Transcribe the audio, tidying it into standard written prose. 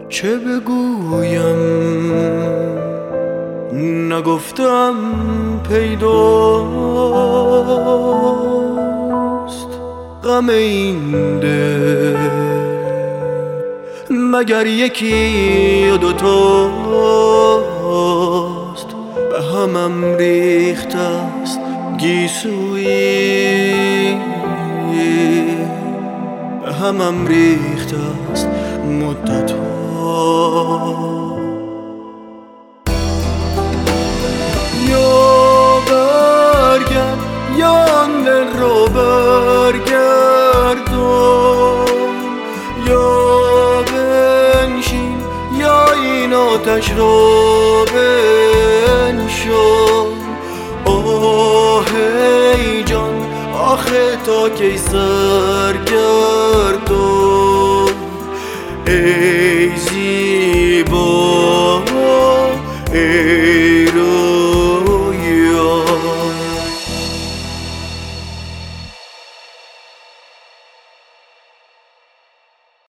چه بگویم نگفتم پیداست غم این دل مگر یکی یا دوتاست به همم ریخته است گیسویی به همم ریخته است مدت‌ها یا برگرد یا آن دل رو برگردان یا بنشین یا این آتش رو بنشان آه ای جان آخه تا کی سرگردان ای